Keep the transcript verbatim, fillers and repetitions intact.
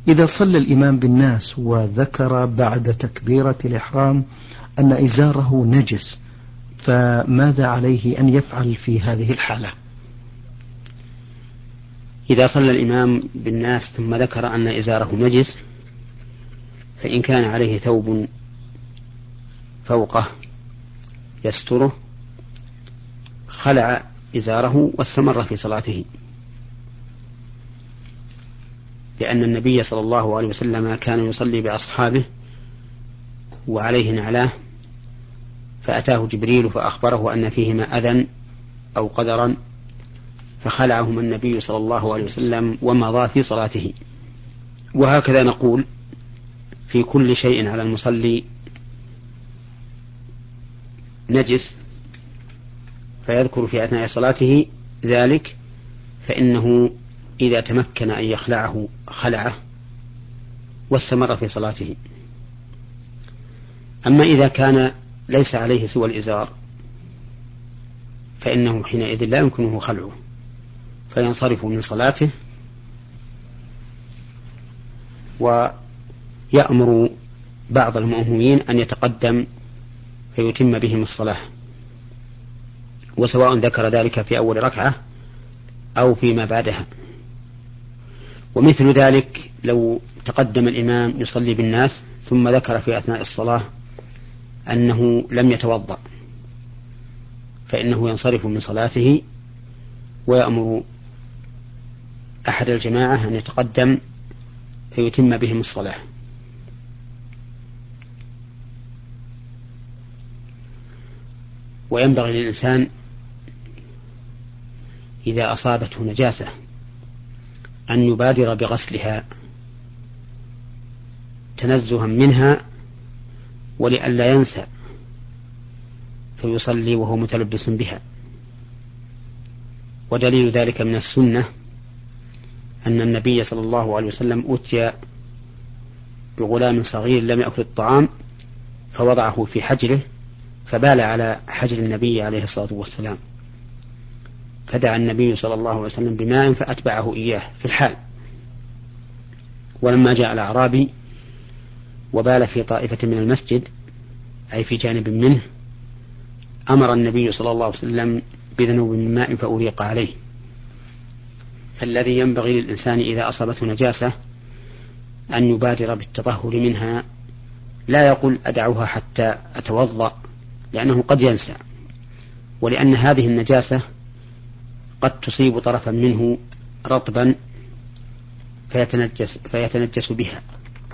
إذا صلى الإمام بالناس وذكر بعد تكبيرة الإحرام أن إزاره نجس، فماذا عليه أن يفعل في هذه الحالة؟ إذا صلى الإمام بالناس ثم ذكر أن إزاره نجس، فإن كان عليه ثوب فوقه يستره خلع إزاره واستمر في صلاته، لأن النبي صلى الله عليه وسلم كان يصلي بأصحابه وعليه نعلاه، فأتاه جبريل فأخبره أن فيهما أذى أو قدرا، فخلعهما النبي صلى الله عليه وسلم ومضى في صلاته. وهكذا نقول في كل شيء على المصلي نجس فيذكر في أثناء صلاته ذلك، فإنه إذا تمكن أن يخلعه خلعه واستمر في صلاته. أما إذا كان ليس عليه سوى الإزار فإنه حينئذ لا يمكنه خلعه، فينصرف من صلاته ويأمر بعض المأمومين أن يتقدم فيتم بهم الصلاة، وسواء ذكر ذلك في أول ركعة أو فيما بعدها. ومثل ذلك لو تقدم الإمام يصلي بالناس ثم ذكر في أثناء الصلاة أنه لم يتوضأ، فإنه ينصرف من صلاته ويأمر أحد الجماعة أن يتقدم فيتم بهم الصلاة. وينبغي للإنسان إذا أصابته نجاسة أن يبادر بغسلها تنزها منها ولئلا ينسى فيصلي وهو متلبس بها. ودليل ذلك من السنة أن النبي صلى الله عليه وسلم أتي بغلام صغير لم يأكل الطعام فوضعه في حجره فبال على حجر النبي عليه الصلاة والسلام، فدعا النبي صلى الله عليه وسلم بماء فأتبعه إياه في الحال. ولما جاء الأعرابي وبال في طائفة من المسجد أي في جانب منه أمر النبي صلى الله عليه وسلم بذنوب من ماء فأريق عليه. فالذي ينبغي للإنسان إذا أصابته نجاسة أن يبادر بالتطهر منها، لا يقول أدعوها حتى أتوضأ، لأنه قد ينسى، ولأن هذه النجاسة قد تصيب طرفا منه رطبا فيتنجس, فيتنجس بها.